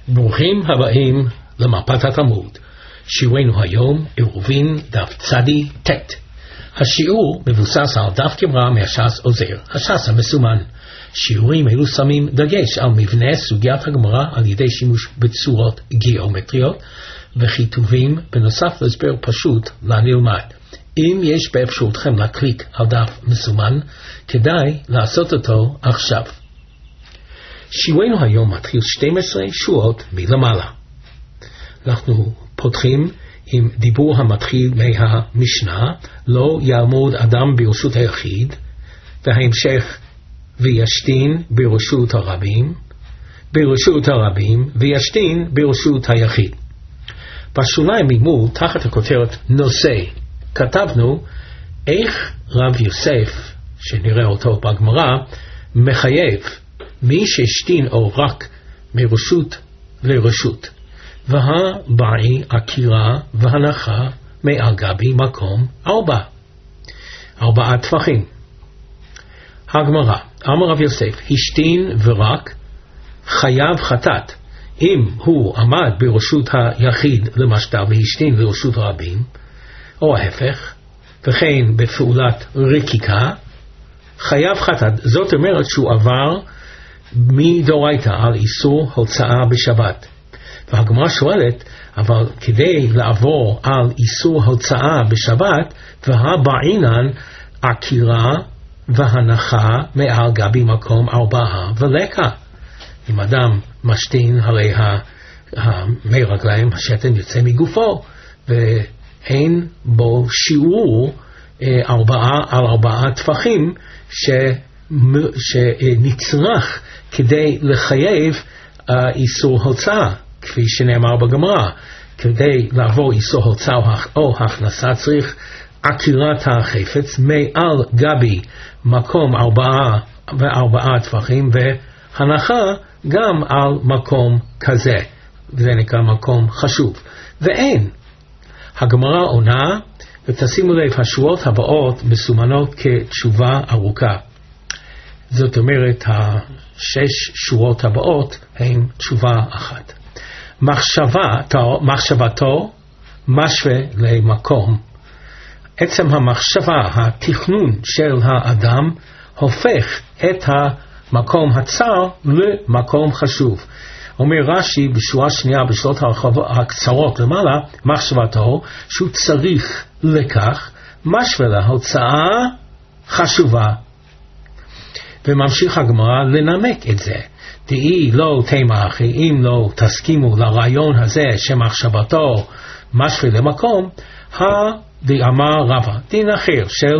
ברוכים הבאים למפת התלמוד. שיעורנו היום עירובין דף צדי ט'. השיעור מבוסס על דף גמרא מהש"ס עוזר, הש"ס המסומן. שיעורים אלו שמים דגש על מבנה סוגיית הגמרא על ידי שימוש בצורות גיאומטריות וכיתובים בנוסף להסבר פשוט לנלמד. אם יש באפשרותכם להקליק על דף מסומן, כדאי לעשות אותו עכשיו. שיעורנו היום מתחיל 12 שורות מלמעלה. אנחנו פותחים עם דיבור המתחיל מהמשנה, לא יעמוד אדם ברשות היחיד, וההמשך וישתין ברשות הרבים, וישתין ברשות היחיד. בשוליים ממול, תחת הכותרת נושא, כתבנו איך רב יוסף, שנראה אותו בגמרא, מחייב מי שהשתין או רק מרשות לרשות, והבאי עקירה והנחה מעל גבי מקום 4 טפחים. הגמרא, אמר רב יוסף, השתין ורק חייב חטאת אם הוא עמד ברשות היחיד למשל והשתין ברשות הרבים, או ההפך, וכן בפעולת רקיקה חייב חטאת. זאת אומרת שהוא עבר מדאורייתא על איסור הוצאה בשבת. והגמרא שואלת, אבל כדי לעבור על איסור הוצאה בשבת, והבעינן עקירה והנחה מעל גבי מקום 4 ולקה. אם אדם משתין, הרי מרגליים השתן יוצא מגופו, ואין בו שיעור 4 טפחים שנצרך כדי לחייב איסור הוצאה, כפי שנאמר בגמרא. כדי לעבור איסור הוצאה או הכנסה צריך עקירת החפץ מעל גבי מקום 4 טפחים, והנחה גם על מקום כזה, וזה נקרא מקום חשוב. ואין. הגמרא עונה, ותשימו לב, השורות הבאות מסומנות כתשובה ארוכה. זאת אומרת, 6 שורות הבאות הן תשובה אחת. מחשבתו משווה למקום. עצם המחשבה, התכנון של האדם, הופך את המקום הצר למקום חשוב. אומר רש"י בשורה שנייה בשורות הקצרות למעלה, מחשבתו שהוא צריך לכך, משווה להוצאה חשובה. וממשיך הגמרא לנמק את זה. דאי לא תמך, אם לא תסכימו לרעיון הזה שמחשבתו משווה למקום, דאמר רבא, דין אחר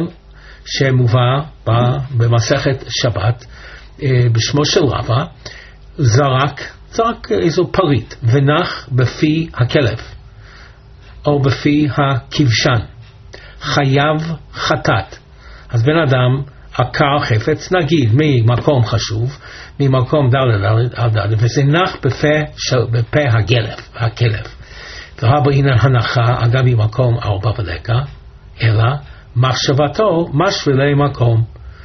שמובא במסכת שבת בשמו של רבא, זרק איזו פריט ונח בפי הכלב או בפי הכבשן, חייב חטאת. אז בן אדם עקר חפץ, נגיד ממקום חשוב, ממקום ד', וזה נח בפה הכלב. והבא הנה הנחה אגב ממקום 4 ולקה, אלא מחשבתו משווה למקום.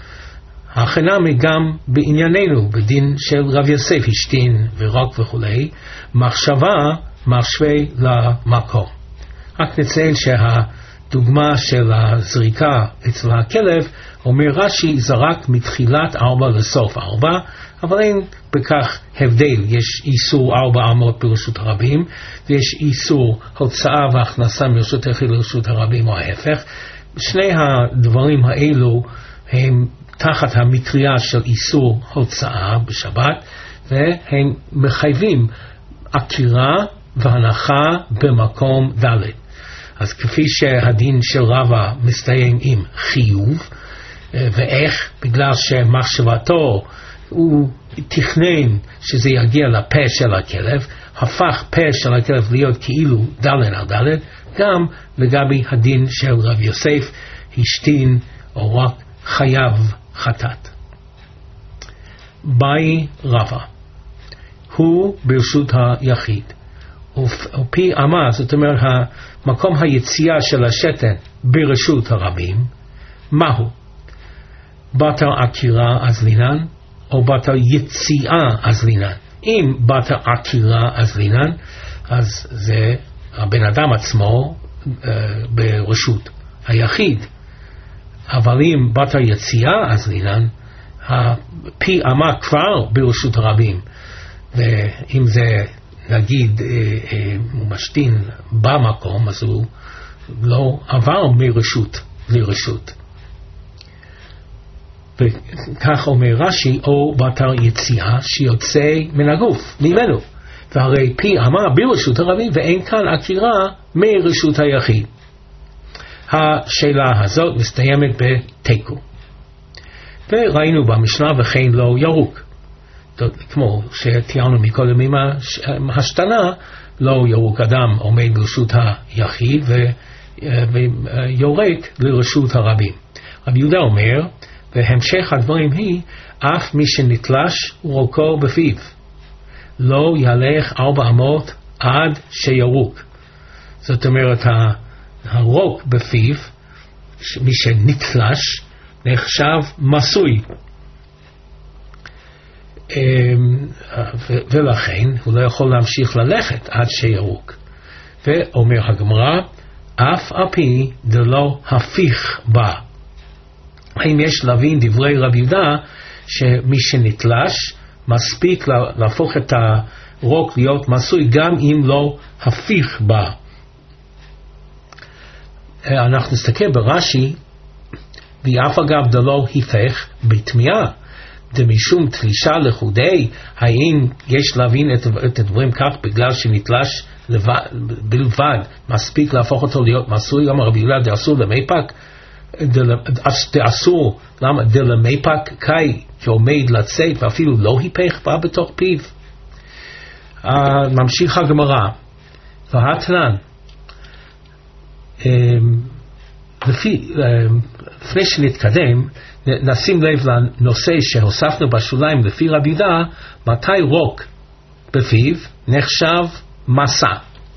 החינמי גם בענייננו, בדין של רב יוסף, השתין ורק וכולי, מחשבה משווה למקום. רק נציין שהדוגמה של הזריקה אצל הכלב, אומר רש"י, זרק מתחילת 4 לסוף 4, אבל אין בכך הבדל. יש איסור 4 אמות ברשות הרבים, ויש איסור הוצאה והכנסה מרשות היחיד לרשות הרבים או ההפך. שני הדברים האלו הם תחת המטריה של איסור הוצאה בשבת, והם מחייבים עקירה והנחה במקום ד'. אז כפי שהדין של רבא מסתיים עם חיוב, ואיך? בגלל שמחשבתו הוא תכנן שזה יגיע לפה של הכלב, הפך פה של הכלב להיות כאילו ד' על ד', גם לגבי הדין של רב יוסף, השתין או רק חייב חטאת. באי רבא, הוא ברשות היחיד, ופי אמה, זאת אומרת המקום היציאה של השתן ברשות הרבים, מהו? בתר עקירה אז לינן, או בתר יציאה אז לינן. אם בת עקירה אז לינן, אז זה הבן אדם עצמו ברשות היחיד. אבל אם בת היציאה אז לינן, הפי אמה כבר ברשות הרבים. ואם זה נגיד הוא משתין במקום, אז הוא לא עבר מרשות לרשות. וכך אומר רש"י, או בת היציאה שיוצא מן הגוף, ממנו. והרי פי אמה ברשות הרבים, ואין כאן עקירה מרשות היחיד. השאלה הזאת מסתיימת בתיקו. וראינו במשנה וכן לא ירוק. כמו שתיארנו מקודם עם השתנה, לא ירוק אדם עומד ברשות היחיד ויורק לרשות הרבים. רבי יהודה אומר, והמשך הדברים היא, אף מי שנתלש רוקו בפיו, לא ילך 4 אמות עד שירוק. זאת אומרת, הרוק בפיו, מי שנתלש, נחשב מסוי. ולכן הוא לא יכול להמשיך ללכת עד שירוק. ואומר הגמרא, אף על פי דלא הפיך בה. האם יש להבין דברי רבי יהודה שמי שנתלש מספיק להפוך את הרוק להיות מסוי גם אם לא הפיך בה? אנחנו נסתכל ברש"י, ואף אגב דלא היפך בתמיהה דמשום תלישה לחודי, האם יש להבין את הדברים כך בגלל שנתלש בלבד מספיק להפוך אותו להיות מסוי? גם רבי יהודה דאסור למייפק, דאסור למה דלמייפק קאי שעומד לצאת ואפילו לא היפך בה בתוך פיו. ממשיך הגמרא, והתנן, לפני שנתקדם נשים לב לנושא שהוספנו בשוליים לפי רבי יהודה, מתי רוק בפיו נחשב מסע.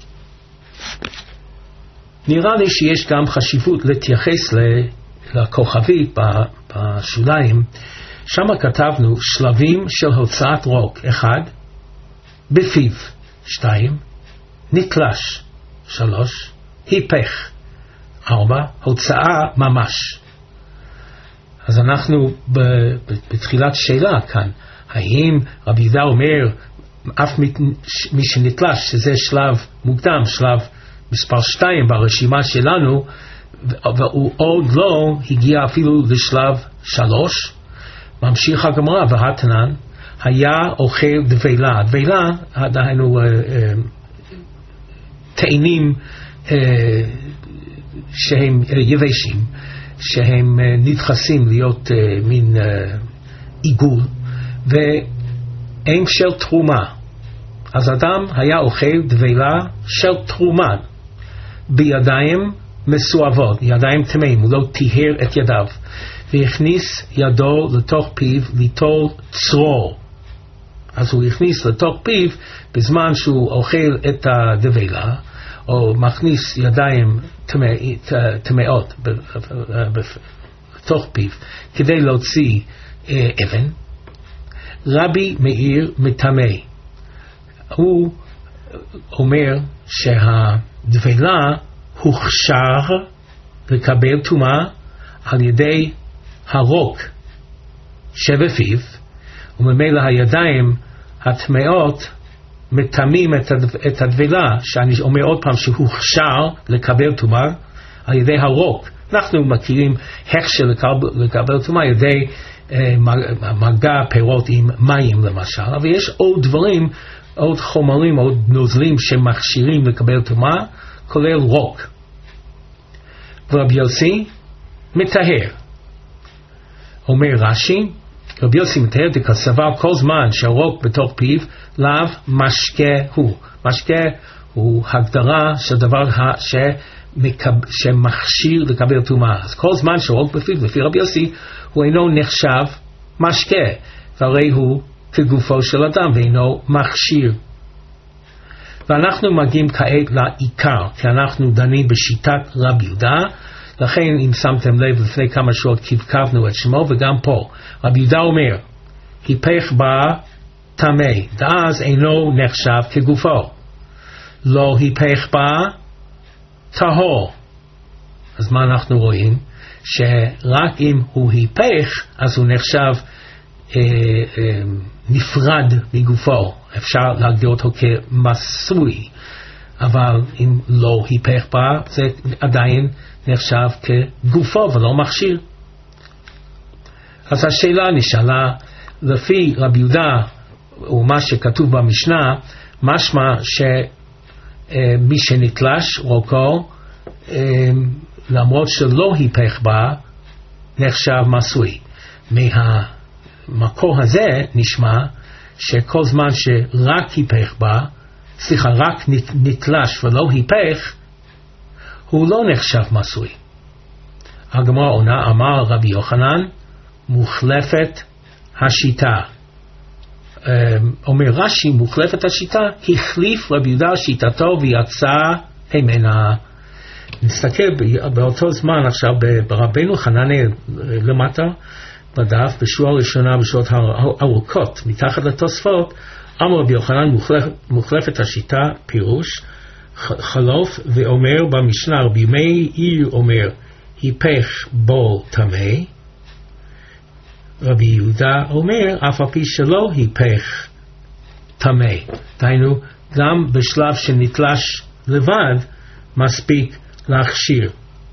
נראה לי שיש גם חשיבות להתייחס לכוכבית בשוליים. שם כתבנו שלבים של הוצאת רוק. 1. בפיו. 2. נתלש. 3. היפך. 4. הוצאה ממש. אז אנחנו בתחילת שאלה כאן, האם רבי יהודה אומר אף מי שנתלש, שזה שלב מוקדם, שלב מספר 2 ברשימה שלנו, והוא עוד לא הגיע אפילו לשלב 3. ממשיך הגמרא, והתנן, היה אוכל דבלה. דבלה, דהיינו תאנים שהם יבשים, שהם נדחסים להיות מין עיגול, והם של תרומה. אז אדם היה אוכל דבלה של תרומה בידיים מסואבות, ידיים טמאים, הוא לא טיהר את ידיו, והכניס ידו לתוך פיו ליטול צרור. אז הוא הכניס לתוך פיו בזמן שהוא אוכל את הדבלה, או מכניס ידיים טמאות בתוך פיו כדי להוציא אבן. רבי מאיר מטמא, הוא אומר שהדבלה הוכשר לקבל טומאה על ידי הרוק שבפיו, וממילא הידיים הטמאות מטמאים את הדבלה, שאני אומר עוד פעם שהוכשר לקבל טומאה על ידי הרוק. אנחנו מכירים הכשר לקבל טומאה על ידי מגע פירות עם מים למשל, אבל יש עוד דברים, עוד חומרים, עוד נוזלים שמכשירים לקבל טומאה, כולל רוק. ורבי יוסי מטהר. אומר רש"י, רבי יוסי מטהר דקסבר כל זמן שהרוק בתוך פיו לאו משקה הוא. משקה הוא הגדרה של דבר שמכשיר לקבל טומאה. אז כל זמן שהרוק בפיו, לפי רבי יוסי, הוא אינו נחשב משקה, והרי הוא כגופו של אדם ואינו מכשיר. ואנחנו מגיעים כעת לעיקר, כי אנחנו דנים בשיטת רבי יהודה. לכן אם שמתם לב לפני כמה שעות קבקבנו את שמו, וגם פה רבי יהודה אומר היפך בה טמא, ואז אינו נחשב כגופו. לא היפך בה, טהור. אז מה אנחנו רואים? שרק אם הוא היפך, אז הוא נחשב נפרד מגופו. אפשר להגדיר אותו כמסוי. אבל אם לא היפך בה, זה עדיין נחשב כגופו ולא מכשיר. אז השאלה נשאלה, לפי רבי יהודה ומה שכתוב במשנה, משמע שמי שנתלש רוקו, למרות שלא היפך בה, נחשב מסוי. מהמקור הזה נשמע שכל זמן שרק היפך בה, רק נתלש ולא היפך, הוא לא נחשב מסוי. הגמרא עונה, אמר רבי יוחנן, מוחלפת השיטה. אומר רש"י, מוחלפת השיטה, החליף רבי יהודה שיטתו ויצא ממנה. נסתכל באותו זמן עכשיו ברבנו חננאל למטה בדף, בשורה הראשונה בשעות ארוכות מתחת לתוספות, אמר רבי יוחנן מוחלפת השיטה, פירוש חלוף, ואומר במשנה רבי מאיר אומר היפך בו טמא, רבי יהודה אומר אף על פי שלא היפך טמא. דהיינו גם בשלב שנתלש לבד מספיק להכשיר.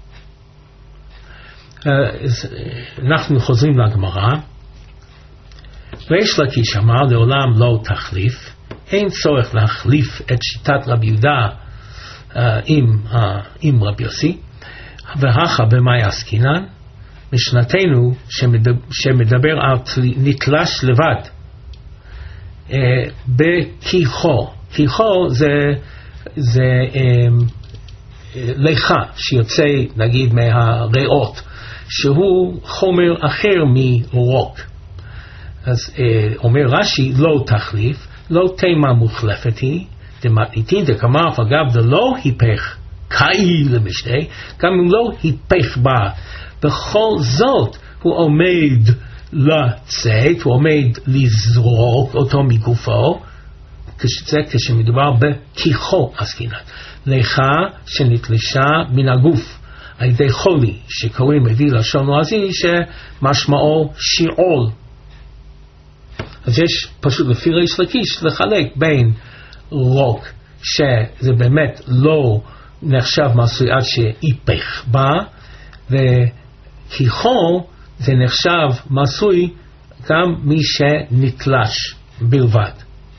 אנחנו חוזרים לגמרא. ריש לקיש אמר לעולם לא תחליף, אין צורך להחליף את שיטת רבי יהודה עם רבי יוסי. והכה במאי עסקינן, משנתנו שמדבר על נתלש לבד בכיחו. כיחו זה ליחה שיוצא נגיד מהריאות, שהוא חומר אחר מרוק. אז אומר רש"י לא תחליף, לא תימה מוחלפת היא, דמתניתין דקמר אגב דלא היפך קאי למשנה, גם אם לא היפך בה, בכל זאת הוא עומד לצאת, הוא עומד לזרוק אותו מגופו, זה כשמדובר בכיחו עסקינן, ליחה שנתלשה מן הגוף על ידי חולי, שקוראים מביא לשון לועזי שמשמעו שיעול. אז יש פשוט לפי ריש לקיש לחלק בין רוק שזה באמת לא נחשב מסוי עד שהיפך בה, וכיחו זה נחשב מסוי גם מי שנתלש בלבד.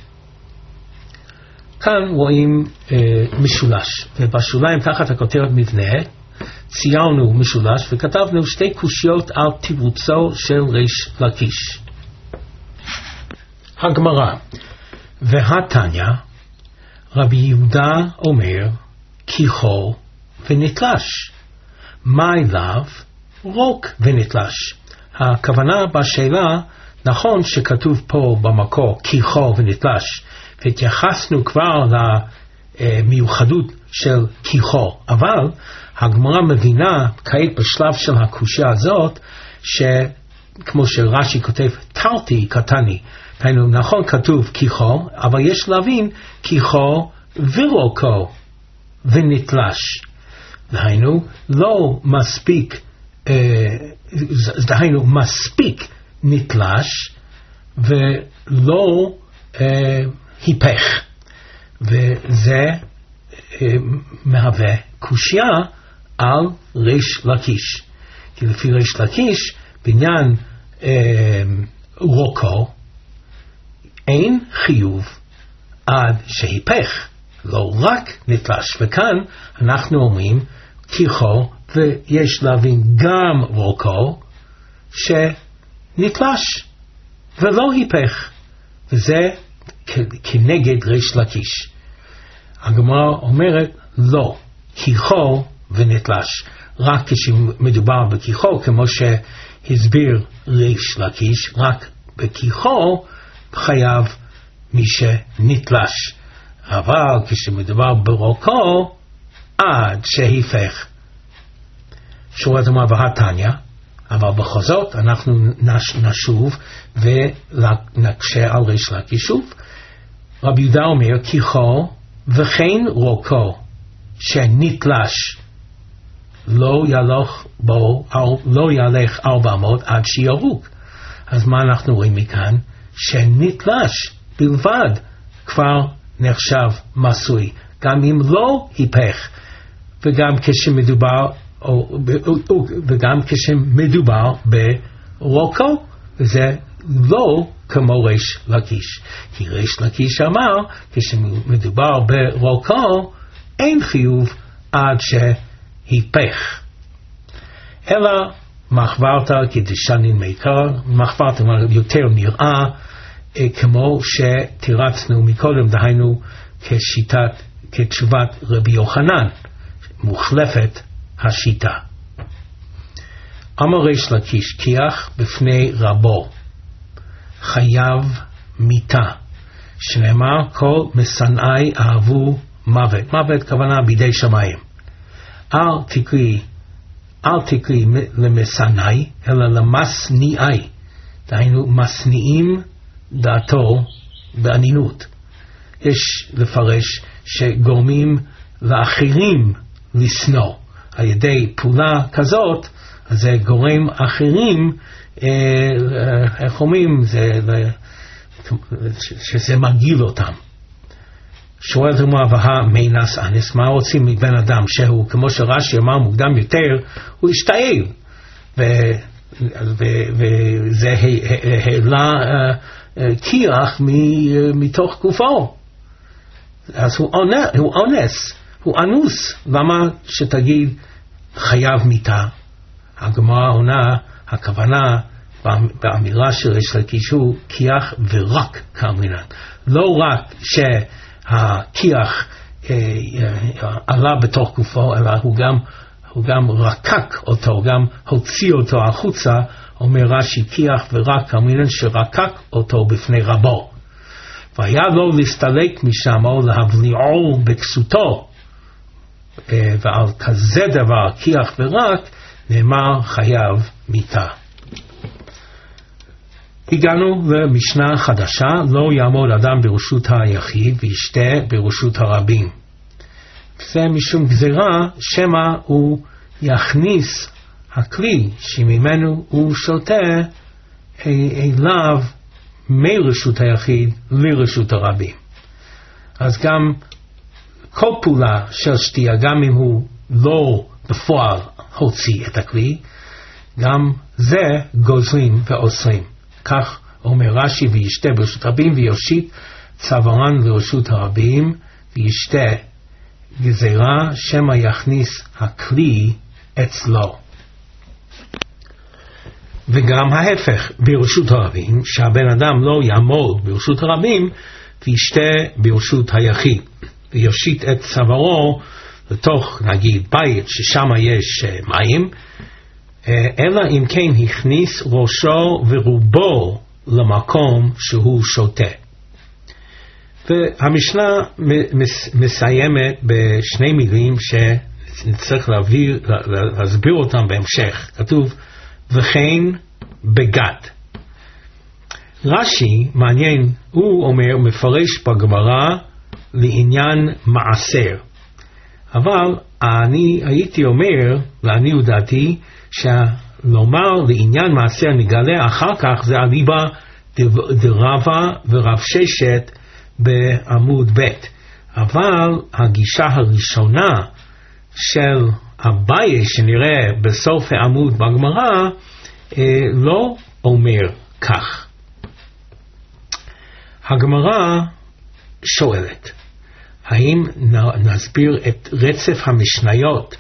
כאן רואים משולש, ובשוליים תחת הכותרת מבנה ציירנו משולש וכתבנו שתי קושיות על תירוצו של ריש לקיש. הגמרא, והתניא רבי יהודה אומר כיחו ונתלש, מאי לאו רוק ונתלש. הכוונה בשאלה, נכון שכתוב פה במקור כיחו ונתלש, והתייחסנו כבר למיוחדות של כיחו, אבל הגמרא מבינה כעת בשלב של הקושיה הזאת, שכמו שרש"י כותב תרתי קטני, היינו נכון כתוב כיחו, אבל יש להבין כיחו ורוקו ונתלש. דהיינו לא מספיק, דהיינו מספיק נתלש ולא היפך, וזה מהווה קושיה על ריש לקיש. כי לפי ריש לקיש בעניין רוקו אין חיוב עד שהיפך, לא רק נתלש. וכאן אנחנו אומרים כיחו, ויש להבין גם רוקו שנתלש ולא היפך, וזה כנגד ריש לקיש. הגמרא אומרת לא, כיחו ונתלש, רק כשמדובר בכיחו, כמו שהסביר ריש לקיש, רק בכיחו חייב מי שנתלש, אבל כשמדובר ברוקו עד שהיפך. שורת אמר והתניא, אבל בכל זאת אנחנו נשוב ונקשה על ריש לקיש שוב. רבי יהודה אומר כיכו וכן רוקו שנתלש לא ילך 400 עד שירוג. אז מה אנחנו רואים מכאן? שנתלש בלבד כבר נחשב מסוי, גם אם לא היפך, וגם כשמדובר ברוקו, וזה לא כמו ריש לקיש. כי ריש לקיש אמר, כשמדובר ברוקו, אין חיוב עד שהיפך. אלא מחברתא כדשנין מעיקר, מחברתא יותר נראה כמו שתירצנו מקודם, דהיינו כתשובת רבי יוחנן, מוחלפת השיטה. אמר ריש לקיש כיח בפני רבו חייב מיתה, שנאמר כל משנאי אהבו מוות. מוות כוונה בידי שמיים. אל תקרי למשנאי אלא למסניאי, דהיינו מסניעים דעתו באנינות. יש לפרש שגורמים לאחרים לשנוא על ידי פעולה כזאת, אז זה גורם אחרים, איך אומרים, שזה מגיל אותם. שואל הגמרא והא מינס אנס, מה רוצים מבן אדם שהוא, כמו שרש"י אמר מוקדם יותר, הוא השתעל, וזה העלה כיח מתוך גופו. אז הוא אונס, הוא אנוס. למה שתגיד חייב מיתה? הגמרא עונה, הכוונה באמירה של ריש לקיש הוא כיח ורק כאמרינן. לא רק שהכיח עלה בתוך גופו, אלא הוא גם רקק אותו, גם הוציא אותו החוצה. אומר רש"י כיח ורק כאמרינן, שרקק אותו בפני רבו. והיה לו להסתלק משם או להבליעו בכסותו, ועל כזה דבר כיח ורק נאמר חייב מיתה. הגענו למשנה חדשה, לא יעמוד אדם ברשות היחיד וישתה ברשות הרבים. זה משום גזירה שמא הוא יכניס הכלי שממנו הוא שותה אליו מרשות היחיד לרשות הרבים. אז גם כל פעולה של שתייה, גם אם הוא לא בפועל הוציא את הכלי, גם זה גוזרים ואוסרים. כך אומר רש"י, וישתה ברשות רבים ויושיט צווארן לרשות הרבים, וישתה גזירה שמא יכניס הכלי אצלו. וגם ההפך ברשות הרבים, שהבן אדם לא יעמוד ברשות הרבים וישתה ברשות היחיד, ויושיט את צווארו לתוך נגיד בית ששם יש מים, אלא אם כן הכניס ראשו ורובו למקום שהוא שותה. והמשנה מסיימת בשני מילים שנצטרך להסביר אותם בהמשך. כתוב וכן בגד. רש"י מעניין, הוא אומר, מפרש בגמרא לעניין מעשר, אבל אני הייתי אומר, לעניות דעתי, שלומר לעניין מעשר נגלה אחר כך זה אליבא דרבא ורב ששת בעמוד ב'. אבל הגישה הראשונה של אביי שנראה בסוף העמוד בגמרא לא אומר כך. הגמרא שואלת, האם נסביר את רצף המשניות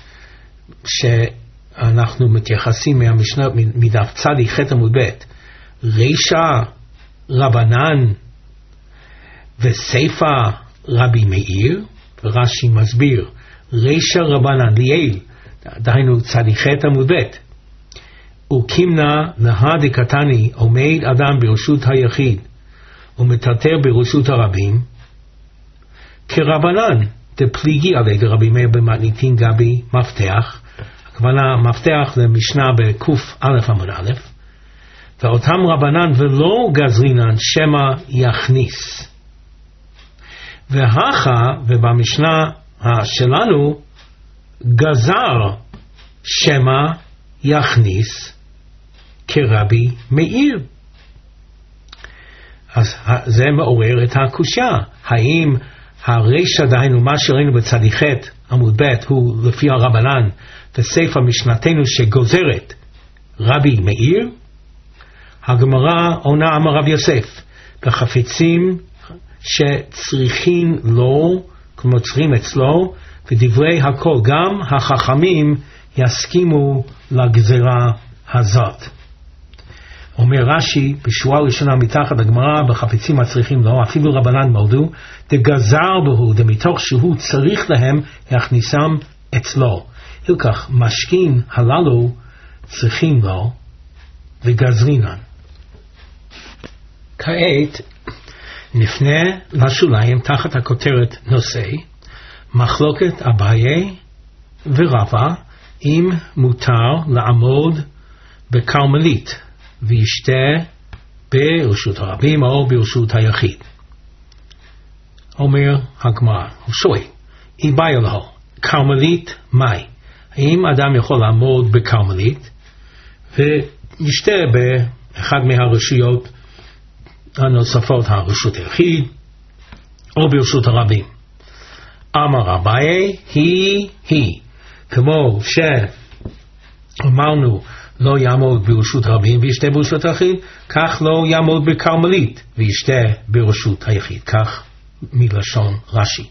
שאנחנו מתייחסים מהמשנה מדף צדי ח' עמוד ב', רישא רבנן וסיפא רבי מאיר, ורש"י מסביר רישא רבנן ליאל, דהיינו צדי ח' עמוד ב', וקימנה להא דקתני עומד אדם ברשות היחיד ומטרטר ברשות הרבים כרבנן דפליגי עלי דרבי מאיר במתניתין גבי מפתח. הכוונה מפתח למשנה בקוף א' עמוד א', ואותם רבנן ולא גזרינן שמא יכניס. ובמשנה שלנו גזר שמא יכניס כרבי מאיר. אז זה מעורר את הקושיה, האם הרשע, דהיינו מה שראינו בצדיק ח' עמוד ב', הוא לפי הרבנן וספר משנתנו שגוזרת רבי מאיר? הגמרא עונה אמר רב יוסף, בחפצים שצריכים לו, כלומר צריכים אצלו, ודברי הכל, גם החכמים יסכימו לגזרה הזאת. אומר רש"י בשורה ראשונה מתחת הגמרא, בחפצים הצריכים לו, אפילו רבנן מודו, דגזר בהו, דמתוך שהוא צריך להם, יכניסם אצלו. הלקח משכין הללו צריכים לו וגזרינן. כעת נפנה לשוליים תחת הכותרת נושא, מחלוקת אביי ורבא, אם מותר לעמוד בכרמלית וישתה ברשות הרבים או ברשות היחיד. אומר הגמרא, הוא שואל, איבאי לו, כרמלית מהי? האם אדם יכול לעמוד בכרמלית וישתה באחד מהרשויות הנוספות, הרשות היחיד או ברשות הרבים? אמר אביי, היא כמו שאמרנו לא יעמוד ברשות הרבים וישתה ברשות היחיד, כך לא יעמוד בכרמלית וישתה ברשות היחיד, כך מלשון רש"י.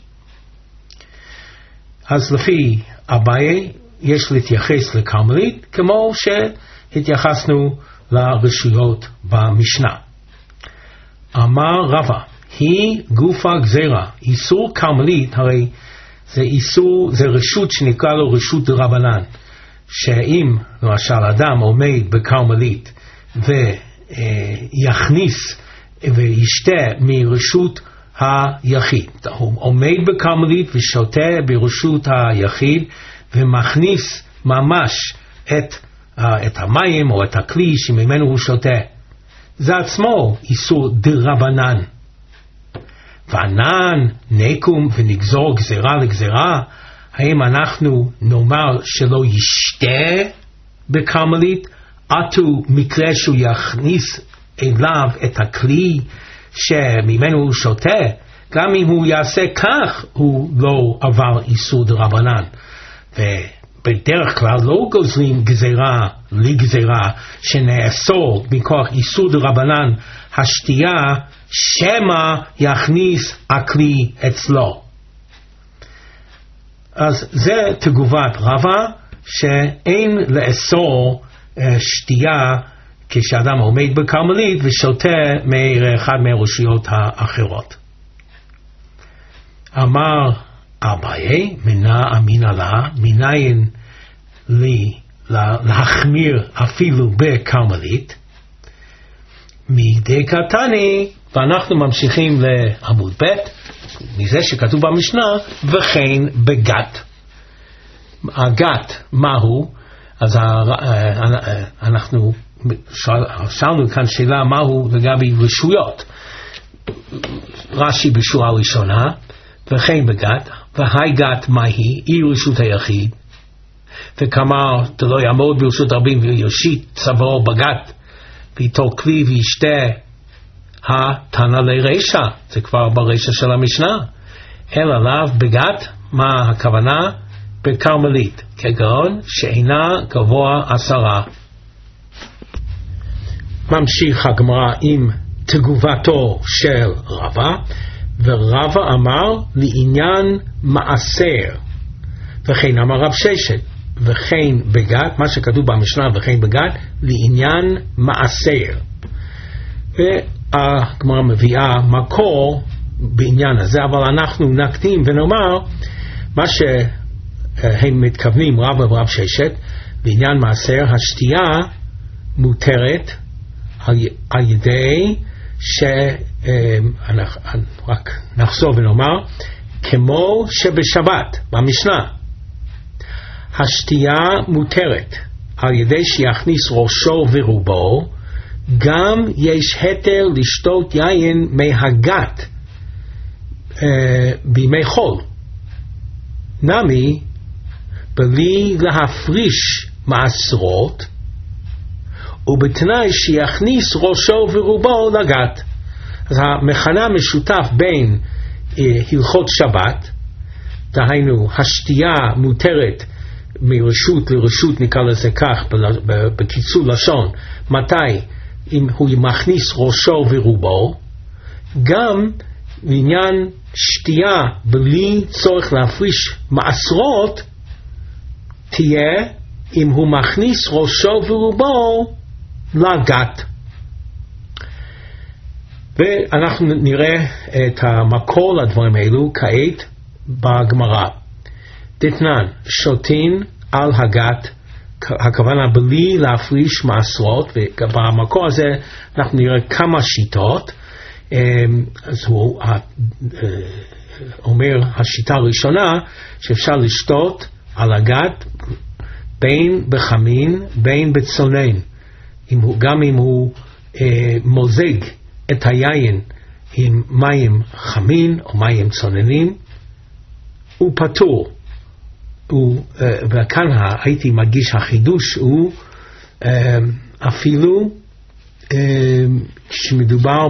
אז לפי אביי יש להתייחס לכרמלית כמו שהתייחסנו לרשויות במשנה. אמר רבא, היא גופה גזירה. איסור כרמלית, הרי זה איסור, זה רשות שנקרא לו רשות דרבנן, שאם למשל אדם עומד בכרמלית ויכניס וישתה מרשות היחיד, הוא עומד בכרמלית ושותה ברשות היחיד ומכניס ממש את המים או את הכלי שממנו הוא שותה, זה עצמו איסור דרבנן. וענן נקום ונגזור גזירה לגזירה, האם אנחנו נאמר שלא ישתה בכרמלית, עטו מקרה שהוא יכניס אליו את הכלי שממנו הוא שותה, גם אם הוא יעשה כך הוא לא עבר איסור דרבנן. ובדרך כלל לא גוזרים גזירה לגזירה שנאסור מכוח איסור דרבנן השתייה שמא יכניס הכלי אצלו. אז זה תגובת רבא, שאין לאסור שתייה כשאדם עומד בכרמלית ושותה מאחד מהרשויות האחרות. אמר אביי, מנע אמינא לה, מניין לי להחמיר אפילו בכרמלית, מדי קטני, ואנחנו ממשיכים לעמוד ב', מזה שכתוב במשנה, וכן בגת. הגת, מהו? אז אנחנו שאלנו כאן שאלה מהו לגבי רשויות. רש"י בשורה ראשונה, וכן בגת, והי גת מהי? היא רשות היחיד. וכאמר, לא יעמוד ברשות רבים ויושיט צווארו בגת, ויטול כלי וישתה, התנא לרישא, זה כבר ברישא של המשנה. אלא לאו בגת, מה הכוונה? בכרמלית, כגון שאינה גבוה 10. ממשיך הגמרא עם תגובתו של רבא, ורבא אמר לעניין מעשר, וכן אמר רב ששת, וכן בגת, מה שכתוב במשנה וכן בגת, לעניין מעשר. והגמרא מביאה מקור בעניין הזה, אבל אנחנו נקדים ונאמר מה שהם מתכוונים רבא ורב ששת, לעניין מעשר, השתייה מותרת על ידי רק נחזור ונאמר, כמו שבשבת, במשנה, השתייה מותרת על ידי שיכניס ראשו ורובו, גם יש היתר לשתות יין מהגת בימי חול. נמי, בלי להפריש מעשרות, ובתנאי שיכניס ראשו ורובו לגת. אז המכנה המשותף בין הלכות שבת, דהיינו השתייה מותרת מרשות לרשות, נקרא לזה כך בקיצור לשון, מתי? אם הוא מכניס ראשו ורובו, גם בעניין שתייה בלי צורך להפריש מעשרות, תהיה אם הוא מכניס ראשו ורובו לגת. ואנחנו נראה את המקור לדברים האלו כעת בגמרא. דתנן, שותין על הגת, הכוונה בלי להפריש מעשרות, ובמקור הזה אנחנו נראה כמה שיטות. אז הוא אומר, השיטה הראשונה שאפשר לשתות על הגת בין בחמין בין בצונן, גם אם הוא מוזג את היין עם מים חמין או מים צוננים, הוא פטור. וכאן הייתי מגיש החידוש הוא אפילו שמדובר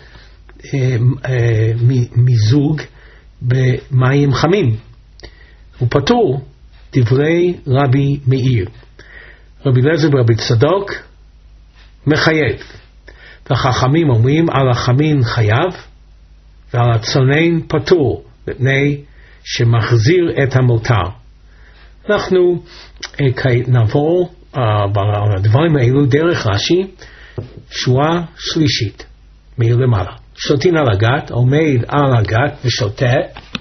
במיזוג במים חמים, הוא פטור. דברי רבי מאיר. רבי אליעזר ורבי צדוק מחייב, והחכמים אומרים על החמין חייב ועל הצונן פטור, מפני שמחזיר את המותר. אנחנו נעבור בדברים האלו דרך רש"י, שורה שלישית מלמעלה. שותין על הגת, עומד על הגת ושותה,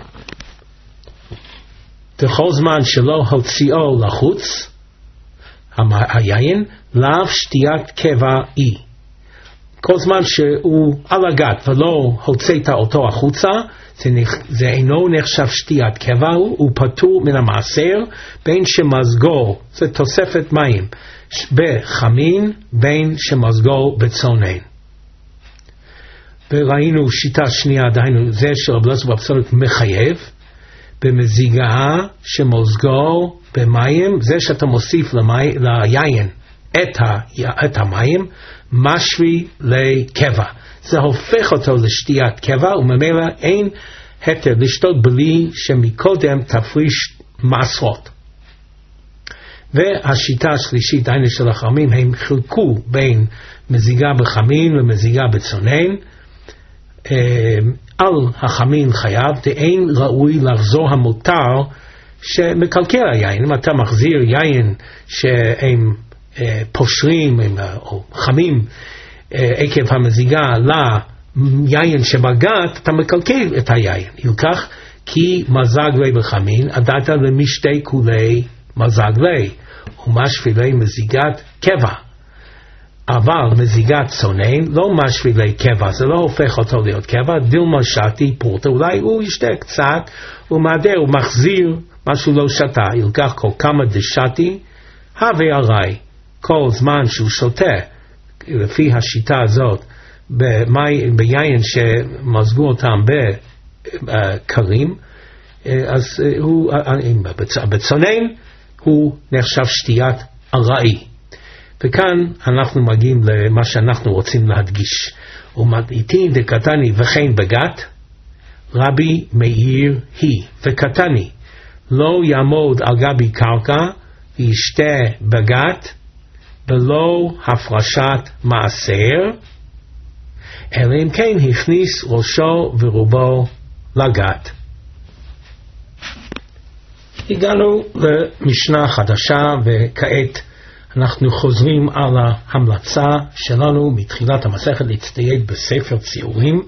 בכל זמן שלא הוציאו לחוץ היין, לאו שתיית קבע היא. כל זמן שהוא על הגת ולא הוצאת אותו החוצה, זה אינו נחשב שתיית קבע, הוא פטור מן המעשר, בין שמזגו, זה תוספת מים, בחמין, בין שמזגו בצונן. וראינו שיטה שנייה, דהיינו זה שרבי אליעזר ורבי צדוק מחייב, במזיגה שמוזגו במים, זה שאתה מוסיף ליין את המים, משווה לקבע. זה הופך אותו לשתיית קבע, וממילא אין היתר לשתות בלי שמקודם תפריש מעשרות. והשיטה השלישית, דהיינו של החכמים, הם חילקו בין מזיגה בחמין ומזיגה בצונן. על החמין חייב, ואין ראוי לחזור המותר שמקלקל היין. אם אתה מחזיר יין שהם פושרים או חמים עקב המזיגה ליין שבגת, אתה מקלקל את היין. ילקח כי מזג לי בחמין, עדת למשתי כולי מזג לי, ומשפילי מזיגת קבע. אבל מזיגת צונן לא משווה לקבע, זה לא הופך אותו להיות קבע. דילמה שתי פורטה, אולי הוא ישתה קצת, הוא מעדר, הוא מחזיר משהו לא שתה, ילקח כל כמה דשתי, הווה הרי, כל זמן שהוא שותה, לפי השיטה הזאת, ביין שמזגו אותם בקרים, אז הוא, בצונן, הוא נחשב שתיית ארעי. וכאן אנחנו מגיעים למה שאנחנו רוצים להדגיש. ומדעיתין דקתני וכן בגת, רבי מאיר היא, וקתני לא יעמוד על גבי קרקע וישתה בגת בלא הפרשת מעשר, אלא אם כן הכניס ראשו ורובו לגת. הגענו למשנה חדשה, וכעת אנחנו חוזרים על ההמלצה שלנו מתחילת המסכת להצטייד בספר ציורים,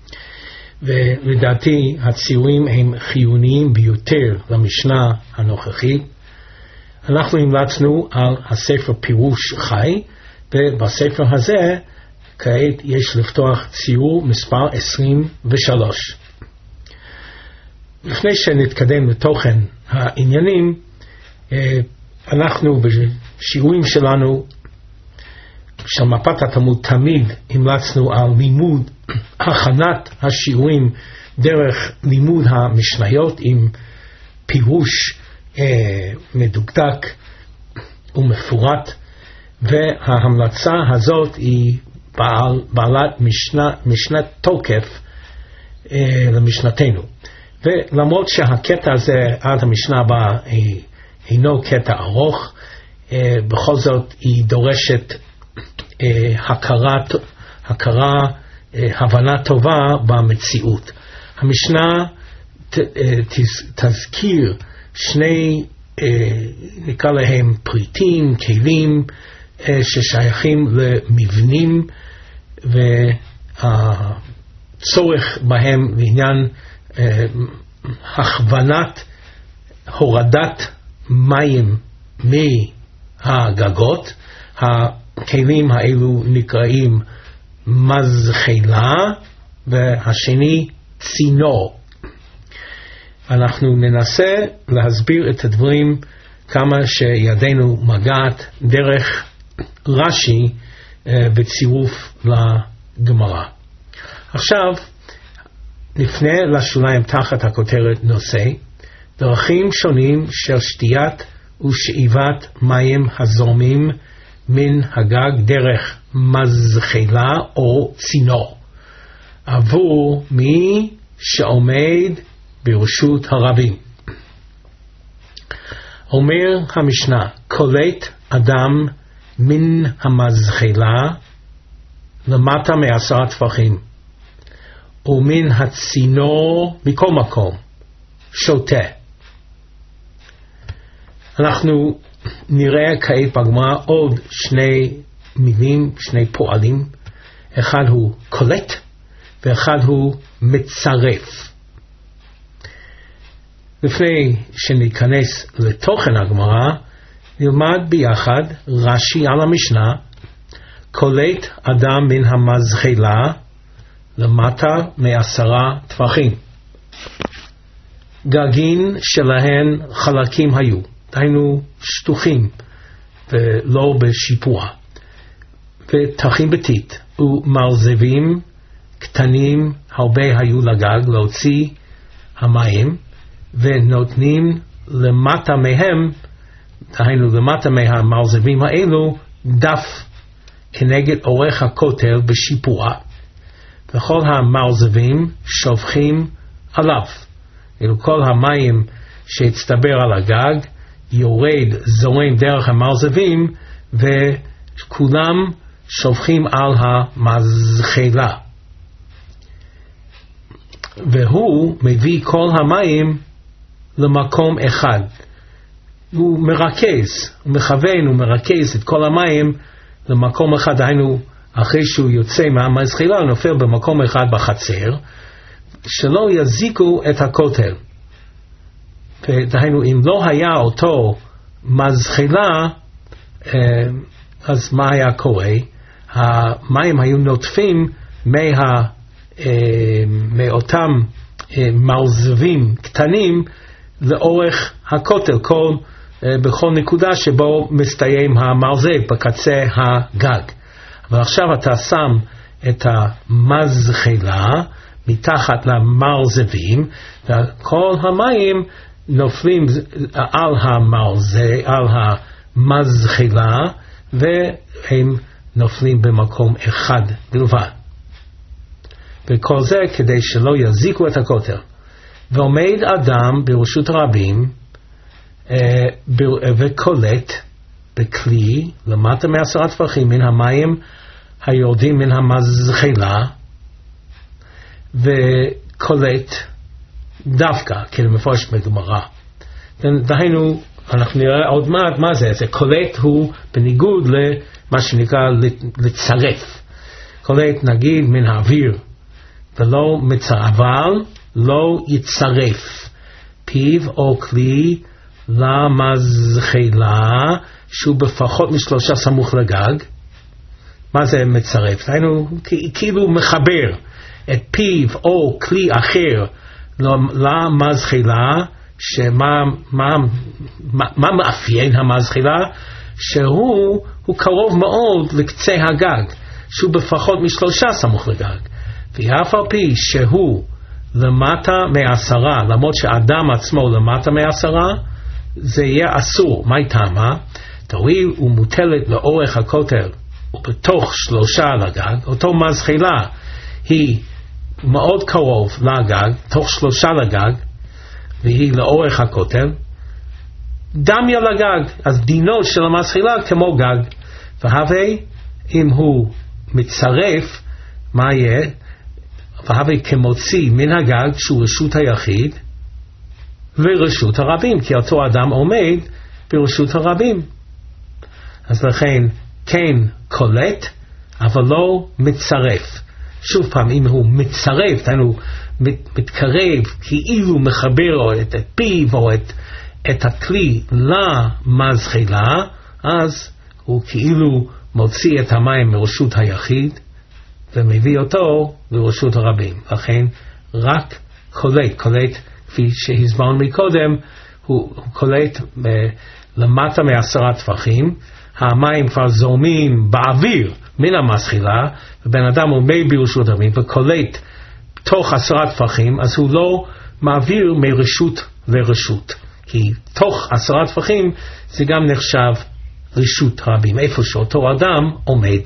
ולדעתי הציורים הם חיוניים ביותר למשנה הנוכחית. אנחנו המלצנו על הספר פירוש חי, ובספר הזה כעת יש לפתוח ציור מספר 23. לפני שנתקדם לתוכן העניינים, אנחנו בשיעורים שלנו של מפת התלמוד תמיד המלצנו על לימוד, הכנת השיעורים דרך לימוד המשניות עם פירוש מדוקדק ומפורט, וההמלצה הזאת היא בעלת משנת תוקף למשנתנו. ולמרות שהקטע הזה עד המשנה הבאה אינו קטע ארוך, בכל זאת היא דורשת הבנה טובה במציאות. המשנה תזכיר שני נקרא להם פריטים, כלים ששייכים למבנים, והצורך בהם לעניין הכוונת הורדת מים מהגגות. הכלים האלו נקראים מזחלה, והשני צינור. אנחנו ננסה להסביר את הדברים כמה שידנו מגעת דרך רש"י בצירוף לגמרא. עכשיו נפנה לשוליים תחת הכותרת נושא דרכים שונים של שתיית ושאיבת מים הזורמים מן הגג דרך מזחלה או צינור עבור מי שעומד ברשות הרבים. אומר המשנה, קולט אדם מן המזחלה למטה מ10 טפחים ומן הצינור מכל מקום שותה. אנחנו נראה כעת בגמרא עוד שני מילים, שני פועלים. אחד הוא קולט ואחד הוא מצרף. לפני שניכנס לתוכן הגמרא, נלמד ביחד רש"י על המשנה, קולט אדם מן המזחלה למטה מ10 טפחים. גגין שלהן חלקים היו, דהיינו שטוחים ולא בשיפוע, ותחים בתית, ומרזבים קטנים הרבה היו לגג להוציא המים, ונותנים למטה מהם, דהיינו למטה מהמרזבים האלו, דף כנגד אורך הכותל בשיפוע, וכל המרזבים שופכים עליו. כל המים שהצטבר על הגג יורד, זורם דרך המרזבים, וכולם שופכים על המזחלה, והוא מביא כל המים למקום אחד. הוא מרכז, הוא מכוון, הוא מרכז את כל המים למקום אחד, דהיינו אחרי שהוא יוצא מהמזחלה הוא נופל במקום אחד בחצר, שלא יזיקו את הכותל. דהיינו אם לא היה אותו מזחלה, אז מה היה קורה? המים היו נוטפים מאותם מרזבים קטנים לאורך הכותל, בכל נקודה שבו מסתיים המרזב בקצה הגג. אבל עכשיו אתה שם את המזחלה מתחת למרזבים, וכל המים נופלים על המזחלה, והם נופלים במקום אחד בלבד. וכל זה כדי שלא יזיקו את הכותל. ועומד אדם ברשות הרבים וקולט בכלי למטה מ10 טפחים מן המים היורדים מן המזחלה, וקולט דווקא, כאילו מפורש בגמרא. דהיינו, אנחנו נראה עוד מעט מה זה. זה קולט הוא בניגוד למה שנקרא לצרף. קולט נגיד מן האוויר, ולא אבל לא יצרף פיו או כלי למזחלה שהוא בפחות מ3 סמוך לגג. מה זה מצרף? היינו כאילו מחבר את פיו או כלי אחר למזחלה מה מאפיין המזחילה? שהוא קרוב מאוד לקצה הגג, שהוא בפחות מ3 סמוך לגג, ואף על פי שהוא למטה מ10, למרות שהאדם עצמו למטה מ10, זה יהיה אסור. מה טעמה? תראי, הוא מוטלת לאורך הכותל ובתוך 3 לגג. אותו מזחילה היא מאוד קרוב לגג, תוך 3 לגג, והיא לאורך הכותל, דמיה לגג, אז דינו של המזחילה כמו גג. והווה אם הוא מצרף, מה יהיה? והווה כמוציא מן הגג שהוא רשות היחיד ורשות הרבים, כי אותו אדם עומד ברשות הרבים. אז לכן כן קולט, אבל לא מצרף. שוב פעם, אם הוא מצרף, הוא מתקרב, כאילו מחבר את פיו או את הכלי למזחילה, אז הוא כאילו מוציא את המים מרשות היחיד ומביא אותו לרשות הרבים. לכן רק קולט כפי שהסברנו מקודם, הוא קולט למטה מ10 טפחים, המים כבר זורמים באוויר מן המזחילה, ובן אדם עומד ברשות הרבים וקולט תוך 10 טפחים, אז הוא לא מעביר מרשות לרשות, כי תוך 10 טפחים זה גם נחשב רשות הרבים, איפה שאותו אדם עומד.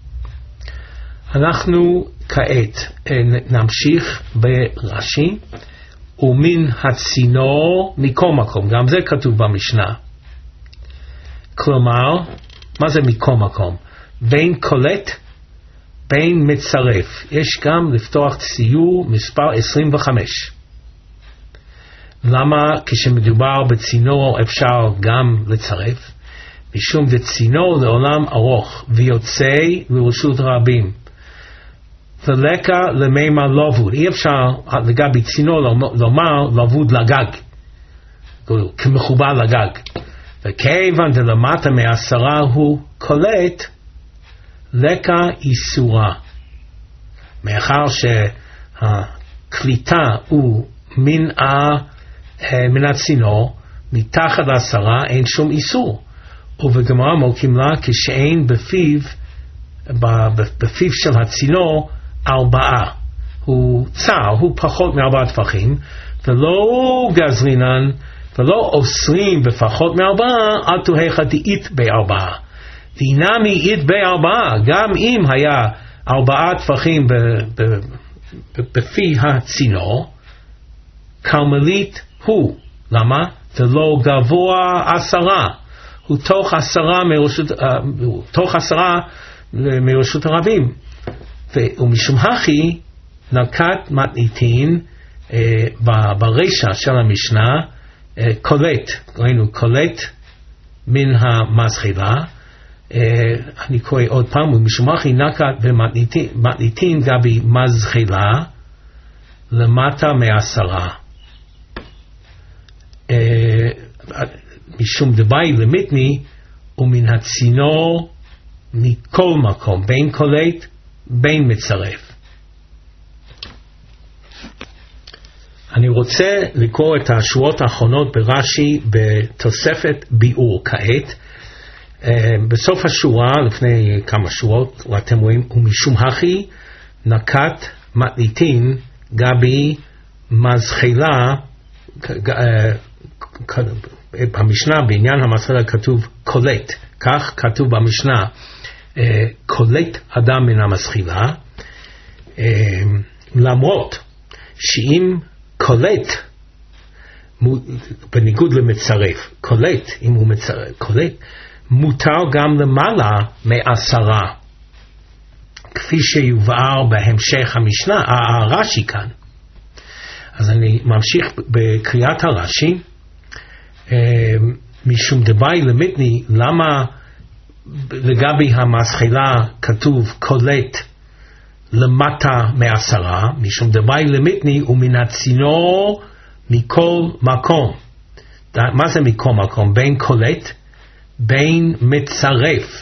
אנחנו כעת נמשיך ברש"י, ומן הצינור מכל מקום, גם זה כתוב במשנה. כלומר, מה זה מכל מקום? בין קולט, בין מצרף. יש גם לפתוח ציור מספר 25. למה כשמדובר בצינור אפשר גם לצרף? משום זה צינור לעולם ארוך ויוצא לרשות רבים. ולקה למימה לבוד. אי אפשר לגבי צינור לומר לבוד לגג, כמחובר לגג. וכיוון דלמטה מ10 הוא קולט, לקה איסורה. מאחר שהקליטה הוא מן הצינור, מתחת 10 אין שום איסור. ובגמרא מוקים לה כשאין בפיו של הצינור 4. הוא צר, הוא פחות מ4 טפחים, ולא גזרינן, ולא אוסרים בפחות מ4, אל תוהה דאית ב4. דינמי אית ב4, גם אם היה 4 טפחים בפי הצינור, קרמלית הוא. למה? זה לא גבוה 10. הוא תוך 10 מרשות הרבים. ומשום הכי נקט מתניתין ברשע של המשנה, קולט, ראינו קולט מן המזחילה. אני קורא עוד פעם, ומשום הכי נקט ומתניתין גבי מזחילה למטה מ10. משום דבאי למיתני ומן הצינור מכל מקום, בין קולט בין מצרף. אני רוצה לקרוא את השורות האחרונות ברש"י בתוספת ביאור כעת. בסוף השורה, לפני כמה שורות, אתם רואים, ומשום הכי נקט מתניתין גבי מזחילה. במשנה בעניין המזחילה כתוב קולט, כך כתוב במשנה, קולט אדם מן המזחילה, למרות שאם קולט, בניגוד למצרף, קולט, אם הוא מצרף, קולט, מותר גם למעלה מ10, כפי שיובהר בהמשך המשנה, הרש"י כאן. אז אני ממשיך בקריאת הרש"י. משום דבאי למיתני, למה לגבי המזחילה כתוב קולט למטה מ10? משום דבאי למיתני ומן הצינור מכל מקום. מה זה מכל מקום? בין קולט בין מצרף.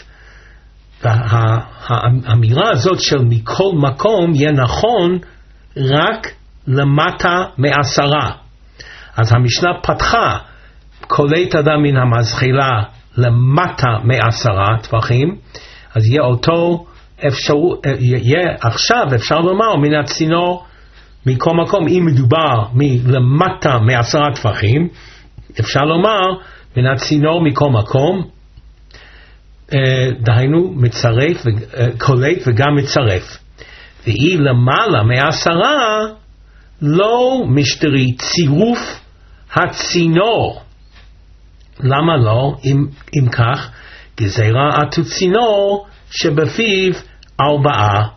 והאמירה הזאת של מכל מקום יהיה נכון רק למטה מ10. אז המשנה פתחה, קולט אדם מן המזחילה למטה מ10 טפחים, אז יהיה אותו יהיה עכשיו אפשר לומר מן הצינור מכל מקום, אם מדובר מלמטה מ10 טפחים, אפשר לומר מן הצינור מכל מקום, דהיינו מצרף, קולט וגם מצרף. והיא למעלה מ10 לא משתרי צירוף הצינור. למה לא? אם כך, גזירה עטו צינור שבפיו 4.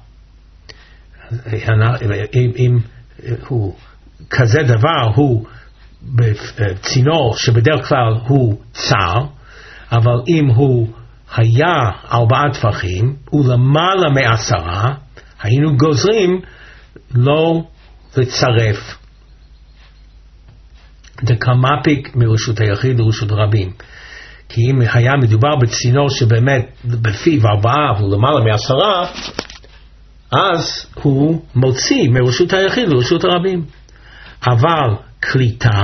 אם הוא כזה דבר, הוא בצינור שבדרך כלל הוא צר, אבל אם הוא היה 4 טפחים ולמעלה מ10, היינו גוזרים לא לצרף. דקמפיק מרשות היחיד לרשות רבים. כי אם היה מדובר בצינור שבאמת בפיו 4 ולמעלה מ10, אז הוא מוציא מרשות היחיד לרשות הרבים. אבל קליטה,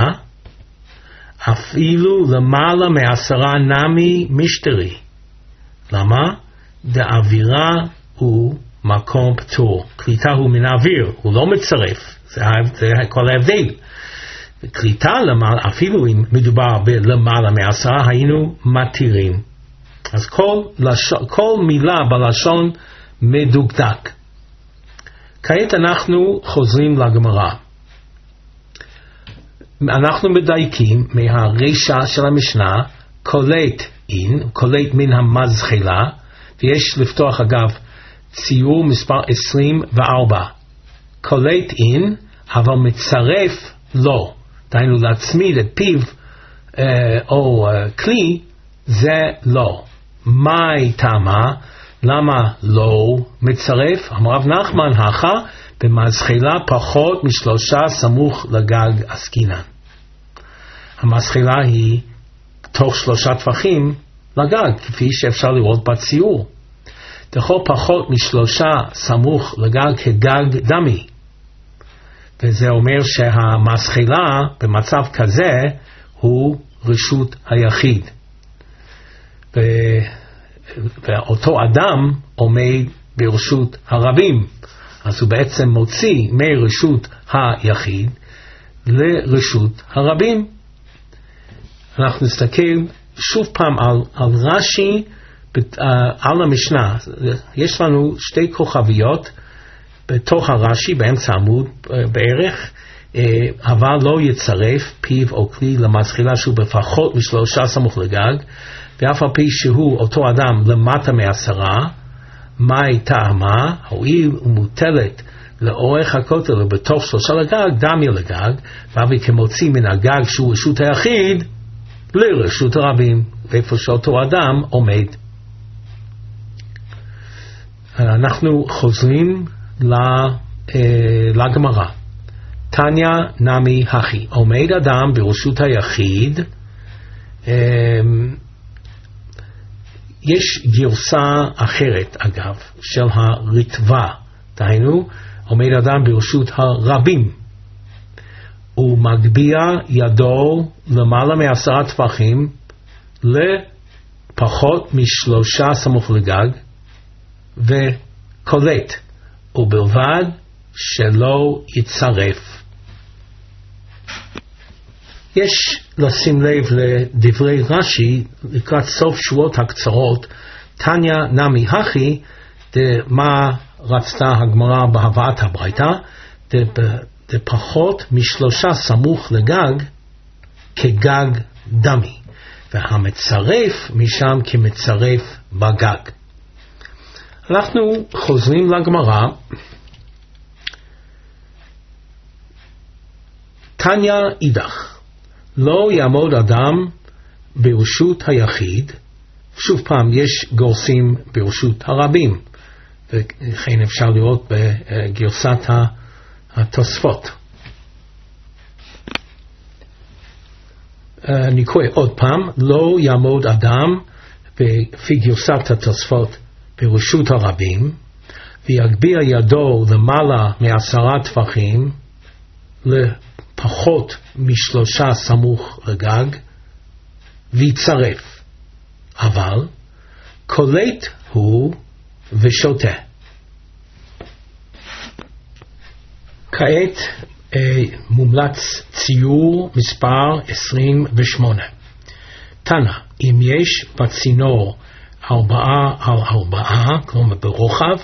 אפילו למעלה מ10 נמי משתרי. למה? דאווירה הוא מקום פטור. קליטה הוא מן האוויר, הוא לא מצרף. זה כל ההבדל. קליטה למעלה, אפילו אם מדובר בלמעלה מ10, היינו מתירים. אז כל מילה בלשון מדוקדק. כעת אנחנו חוזרים לגמרא. אנחנו מדייקים מהרישה של המשנה, קולט מן המזחילה, ויש לפתוח אגב ציור מספר 24. קולט אין, אבל מצרף לא. דהיינו להצמיד את פיו או כלי, זה לא. מהי תמה? למה לא מצרף? אמר רב נחמן, הכה במזחילה פחות מ3 סמוך לגג עסקינן. המזחילה היא תוך 3 טפחים לגג, כפי שאפשר לראות בציור. דחו פחות מ3 סמוך לגג כגג דמי. וזה אומר שהמזחילה במצב כזה הוא רשות היחיד. ואותו אדם עומד ברשות הרבים. אז הוא בעצם מוציא מרשות היחיד לרשות הרבים. אנחנו נסתכל שוב פעם על רש"י, על המשנה. יש לנו 2 כוכביות בתוך הרש"י, באמצע עמוד בערך, אבל לא יצרף פיו או כלי למזחילה שהוא בפחות מ3 סמוך לגג, ואף על פי שהוא אותו אדם למטה מ10, מהי טעמה? הואיל ומוטלת לאורך הכותל ובתוך 3 לגג, דמי לגג, ואבי כמוציא מן הגג שהוא רשות היחיד לרשות הרבים, ואיפה שאותו אדם עומד. אנחנו חוזרים לגמרא. תניא נמי הכי, עומד אדם ברשות היחיד. יש גרסה אחרת אגב של הרטבה, דהיינו עומד אדם ברשות הרבים, הוא מגביה ידו למעלה מ10 טפחים לפחות מ3 סמוך לגג וקולט, ובלבד שלא יצרף. יש לשים לב לדברי רש"י לקראת סוף שורות הקצרות, תניא נמי הכי, מה רצתה הגמרא בהבאת הברייתא, פחות מ3 סמוך לגג כגג דמי, והמצרף משם כמצרף בגג. אנחנו חוזרים לגמרא. תניא אידך, לא יעמוד אדם ברשות היחיד. שוב פעם, יש גורסים ברשות הרבים, וכן אפשר לראות בגרסת התוספות. נקרא עוד פעם, לא יעמוד אדם לפי גרסת התוספות ברשות הרבים, ויגביה ידו למעלה מ10 טפחים פחות מ3 סמוך לגג, ויצרף. אבל קולט הוא ושותה. כעת מומלץ ציור מספר 28. תנא, אם יש בצינור 4 על 4, כלומר ברוחב,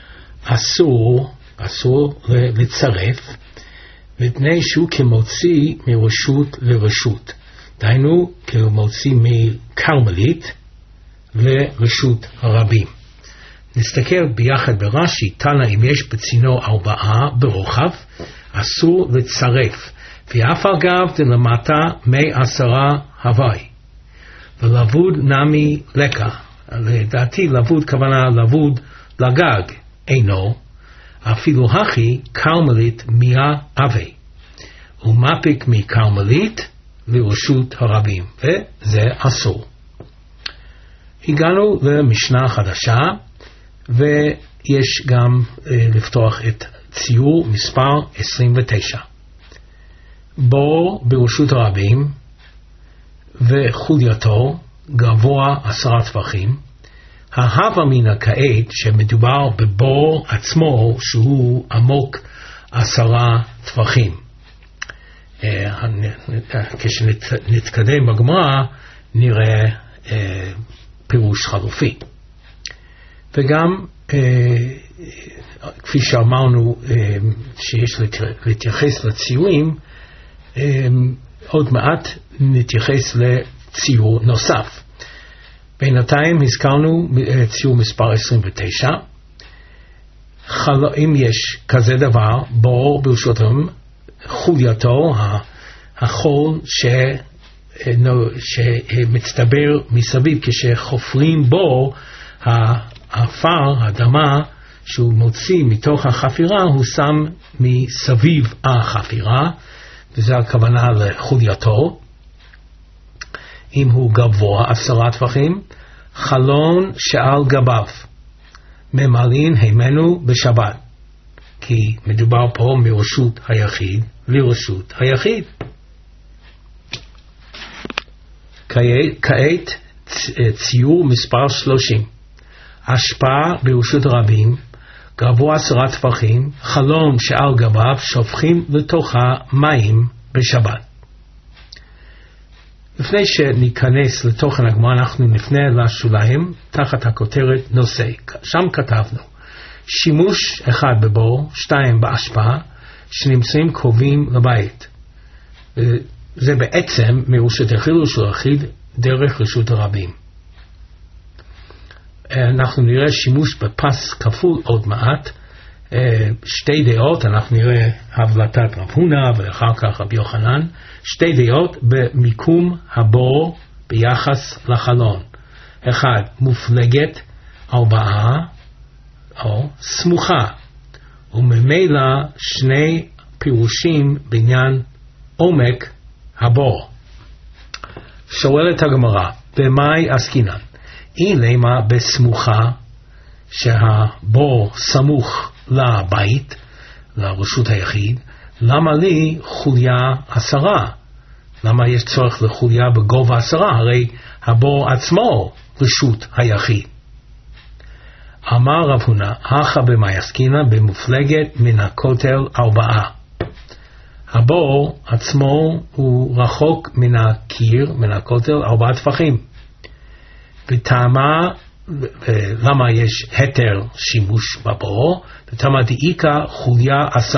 אסור לצרף, מפני שהוא כמוציא מרשות לרשות. דהיינו, כמוציא מקרמלית לרשות הרבים. נסתכל ביחד ברש"י, תנא, אם יש בצינור 4 ברוחב, אסור לצרף, ואף אגב דלמטה 10 הווי. ולבוד נמי לקה, לדעתי לבוד כוונה לבוד לגג, אינו, אפילו הכי קרמלית 100 אבי, ומפיק מקרמלית לרשות הרבים, וזה אסור. הגענו למשנה חדשה, ויש גם לפתוח את ציור מספר 29. בור ברשות הרבים וחולייתו גבוה 10 טפחים. ההווה מן כעת שמדובר בבור עצמו שהוא עמוק 10 טפחים. כשנתקדם בגמרא נראה פירוש חלופי. וגם כפי שאמרנו שיש להתייחס לציורים, עוד מעט נתייחס לציור נוסף. בינתיים הזכרנו ציור מספר 29. אם יש כזה דבר, בור ברשותם, חולייתו, החול שמצטבר מסביב כשחופרים בור, האפר, האדמה שהוא מוציא מתוך החפירה, הוא שם מסביב החפירה, וזה הכוונה לחולייתו. אם הוא גבוה 10 טפחים, חלון שעל גביו, ממלאים הימנו בשבת, כי מדובר פה מרשות היחיד לרשות היחיד. כעת ציור מספר 30. השפעה ברשות הרבים, גבוה 10 טפחים, חלון שעל גביו שופכים לתוכה מים בשבת. לפני שניכנס לתוכן הגמרא, אנחנו נפנה לשוליים תחת הכותרת נושא. שם כתבנו שימוש 1 בבור, 2 בהשפעה, שנמצאים קרובים לבית. זה בעצם מרשות היחיד לרשות היחיד דרך רשות הרבים. אנחנו נראה שימוש בפס כפול עוד מעט, 2 דעות, אנחנו נראה הבלטת רב הונא ואחר כך רבי יוחנן, 2 דעות במיקום הבור ביחס לחלון. 1 מופלגת 4 או סמוכה, וממילא 2 פירושים בעניין עומק הבור. שואלת הגמרא, במאי עסקינן? אילמה בסמוכה, שהבור סמוך לבית, לרשות היחיד, למה לי חוליה 10? למה יש צורך לחוליה בגובה 10? הרי הבור עצמו רשות היחיד. אמר רב הונא, הכא במאי עסקינן במופלגת מן הכותל 4. הבור עצמו הוא רחוק מן הקיר, מן הכותל 4 טפחים. וטעמה, למה יש היתר שימוש בבור? וטעמה דאיקה חוליה 10.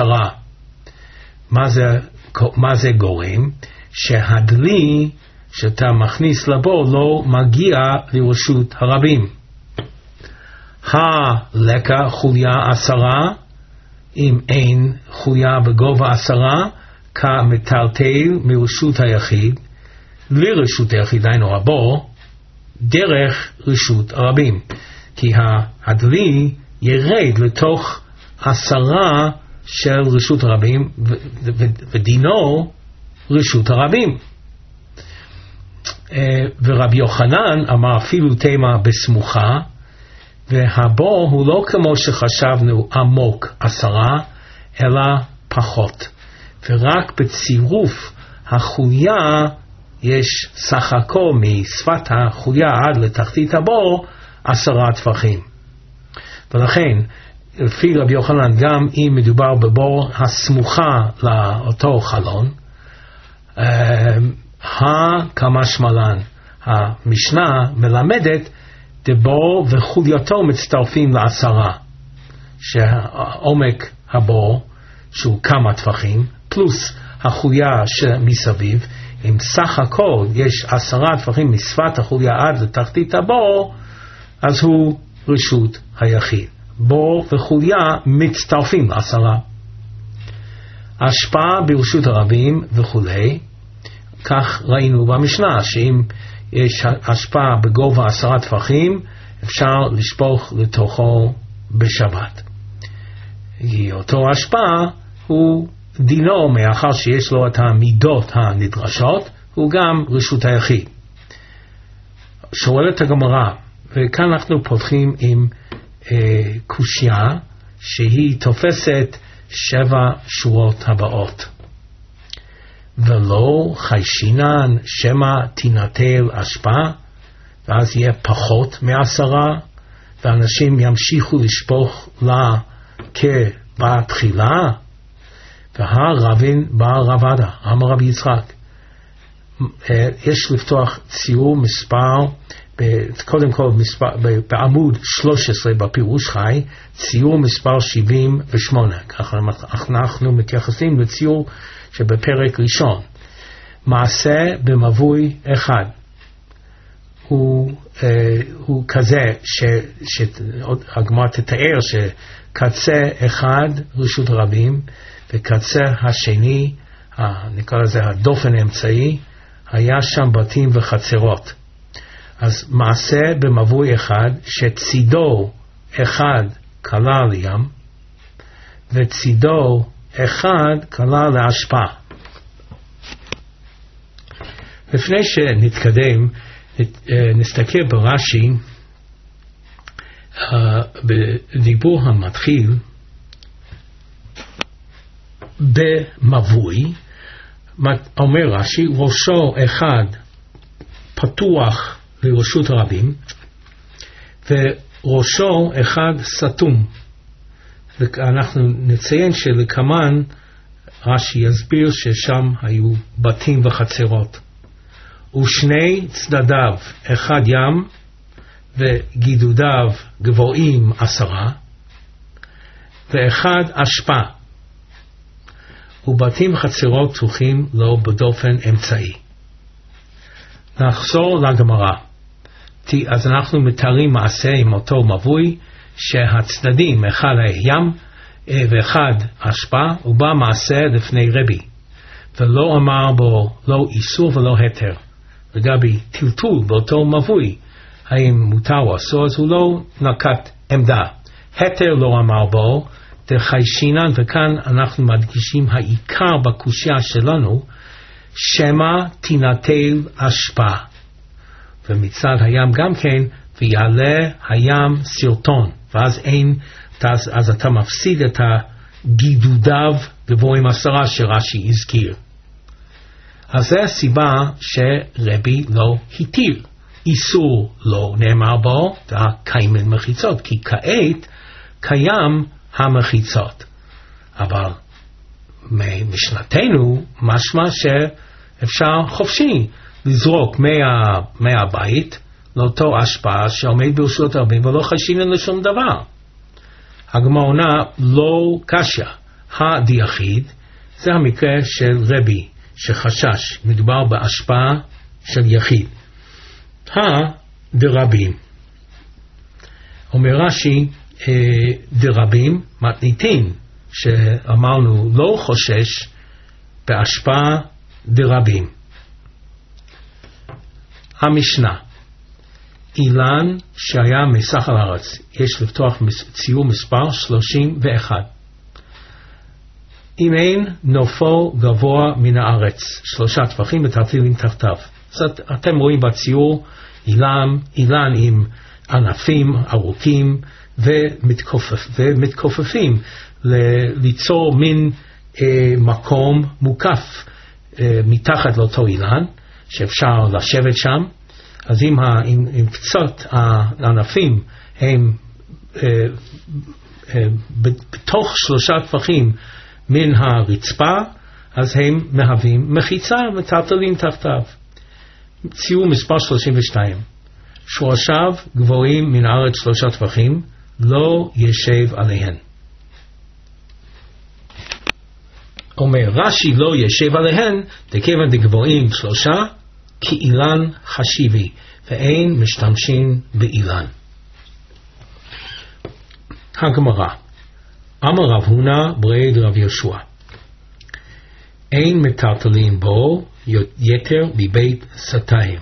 מה זה גורם? שהדלי שאתה מכניס לבור לא מגיע לרשות הרבים. הלקה חוליה 10, אם אין חוליה בגובה 10, כמטלטל מרשות היחיד לרשות היחיד, היינו הבור, דרך רשות הרבים, כי הדלי ירד לתוך 10 של רשות הרבים, ודינו רשות הרבים. ורבי יוחנן אמר אפילו תימה בסמוכה, והבור הוא לא כמו שחשבנו עמוק 10, אלא פחות. ורק בצירוף החוליה יש סך הכל משפת החוליה עד לתחתית הבור 10 טפחים. ולכן לפי רבי יוחנן, גם אם מדובר בבור הסמוכה לאותו חלון, כמשמע לן, המשנה מלמדת דבור וחולייתו מצטרפים ל10, שעומק הבור שהוא כמה טפחים פלוס החוליה שמסביב, אם סך הכל יש 10 טפחים משפת החוליה עד לתחתית הבור, אז הוא רשות היחיד. בור וחוליה מצטרפים ל10. השפעה ברשות הרבים וכולי, כך ראינו במשנה, שאם יש השפעה בגובה 10 טפחים, אפשר לשפוך לתוכו בשבת. אותו השפעה הוא דינו, מאחר שיש לו את המידות הנדרשות, הוא גם רשות היחיד. שואלת הגמרא, וכאן אנחנו פותחים עם קושיה שהיא תופסת 7 שורות הבאות. ולא חיישינן שמא תינטל השפעה, ואז יהיה פחות מ10, ואנשים ימשיכו לשפוך לה כבתחילה. והרבין בא רבדה, אמר רבי יצחק. יש לפתוח ציור מספר, קודם כל בעמוד 13 בפירוש חי, ציור מספר 78. ככה אנחנו מתייחסים לציור שבפרק ראשון. מעשה במבוי אחד. הוא כזה שהגמרא תתאר שקצה אחד רשות הרבים, וקצה השני, נקרא לזה הדופן האמצעי, היה שם בתים וחצרות. אז מעשה במבוי אחד שצידו אחד כלל לים וצידו אחד כלל להשפעה. לפני שנתקדם, נסתכל ברש"י בדיבור המתחיל במבוי. אומר רש"י, ראשו אחד פתוח לרשות הרבים וראשו אחד סתום. ואנחנו נציין שלכמן רש"י יסביר ששם היו בתים וחצרות, ושני צדדיו, אחד ים וגידודיו גבוהים 10, ואחד אשפה, ובתים וחצרות פתוחים לו בדופן אמצעי. נחזור לגמרא. אז אנחנו מתארים מעשה עם אותו מבוי שהצדדים, אחד ים ואחד אשפה, ובא מעשה לפני רבי, ולא אמר בו לא איסור ולא היתר. לגבי טלטול באותו מבוי, האם מותר או אסור, אז הוא לא נקט עמדה. היתר לא אמר בו, דחיישינן, וכאן אנחנו מדגישים העיקר בקושיה שלנו, שמא תינטל השפעה. ומצד הים גם כן, ויעלה הים סרטון, ואז אז אתה מפסיד את הגידודיו גבוהים 10 שרש"י הזכיר. אז זה הסיבה שרבי לא התיר. איסור לא נאמר בו, קיימים מחיצות, כי כעת קיים המחיצות. אבל משנתנו משמע שאפשר חופשי לזרוק מהבית לאותו השפעה שעומד ברשות הרבים ולא חיישינן לשום דבר. הגמרא עונה לא קשיא, הדיחיד, זה המקרה של רבי שחשש, מדובר בהשפעה של יחיד. דרבים, אומר רש"י, דרבים מתניתין, שאמרנו לא חושש בהשפעה דרבים. המשנה, אילן שהיה מסך הארץ, יש לפתוח ציור מספר 31. אם אין נופו גבוה מן הארץ, 3 טפחים ותרתילים תחתיו. אז אתם רואים בציור אילן עם ענפים ארוכים ומתכופפים ליצור מין מקום מוקף מתחת לאותו אילן, שאפשר לשבת שם. אז אם קצת הענפים הם בתוך 3 טפחים מן הרצפה, אז הם מהווים מחיצה מטלטלים תחתיו. ציור מספר 32. שורשיו גבוהים מן הארץ 3 טפחים, לא ישב עליהן. אומר רש"י לא ישב עליהן, דכיוון דגבוהים 3, כי אילן חשיבי, ואין משתמשים באילן. הגמרא, אמר רב הונא ברי דרב יהושע, אין מטלטלים בו יתר מבית סתאים.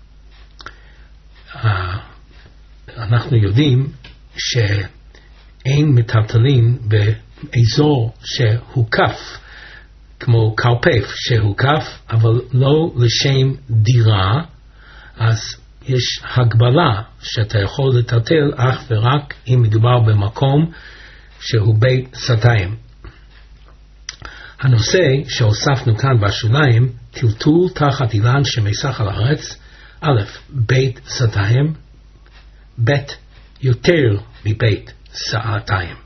אנחנו יודעים שאין מטלטלים באזור שהוקף, כמו קרפף שהוקף, אבל לא לשם דירה, אז יש הגבלה שאתה יכול לטלטל אך ורק אם מדובר במקום שהוא בית סתאים. הנושא שהוספנו כאן בשוליים, טלטול תחת אילן שמסך על הארץ, א', בית סתאים, ב', יותר מבית סתאים.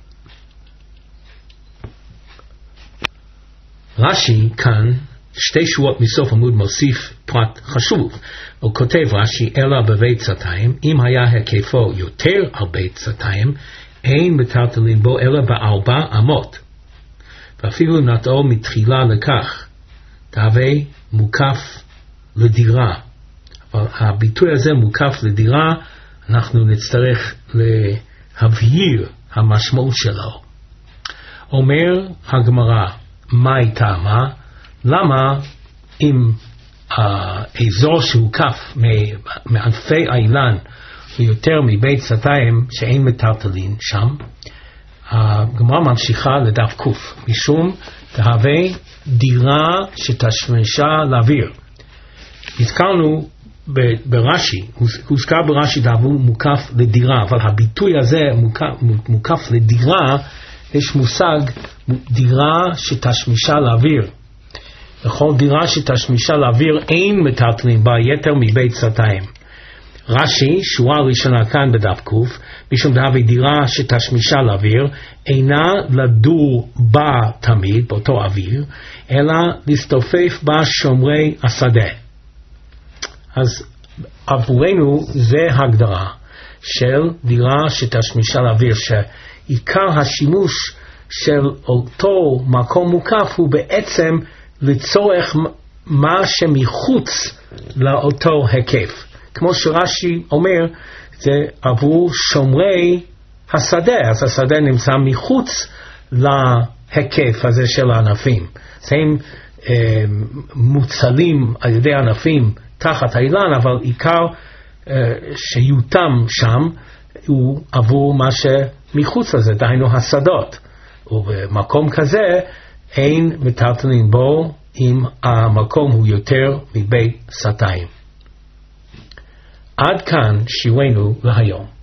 רש"י כאן 2 שורות מסוף עמוד מוסיף פרט חשוב. הוא כותב רש"י, אלא בבית סתאים, אם היה היקפו יותר על בית סתאים, אין מטלטלים בו אלא ב4 אמות. ואפילו אם נטעו מתחילה לכך, תהווה מוקף לדירה. אבל הביטוי הזה מוקף לדירה, אנחנו נצטרך להבהיר המשמעות שלו. אומר הגמרא, מה הייתה מה? למה אם האזור שהוקף מענפי האילן הוא יותר מבית סתאים שאין מטלטלין שם, הגמרא ממשיכה לדף קוף, משום תהווה דירה שתשמשה לאוויר. הזכרנו ברש"י, הוזכר ברש"י דאבו מוקף לדירה, אבל הביטוי הזה מוקף לדירה, יש מושג דירה שתשמישה לאוויר. בכל דירה שתשמישה לאוויר אין מטלטלים בה יתר מבית סתאים. רש"י, שורה ראשונה כאן בדף קוף, משום דהווה דירה שתשמישה לאוויר, אינה לדור בה תמיד, באותו אוויר, אלא להסתופף בה שומרי השדה. אז עבורנו זה הגדרה של דירה שתשמישה לאוויר, שעיקר השימוש של אותו מקום מוקף הוא בעצם לצורך מה שמחוץ לאותו היקף. כמו שרש"י אומר, זה עבור שומרי השדה, אז השדה נמצא מחוץ להיקף הזה של הענפים. הם מוצלים על ידי ענפים תחת האילן, אבל עיקר שיותם שם הוא עבור מה שמחוץ לזה, דהיינו השדות. ובמקום כזה אין מטלטלים בו אם המקום הוא יותר מבית סתאים. עד כאן שיעורנו להיום.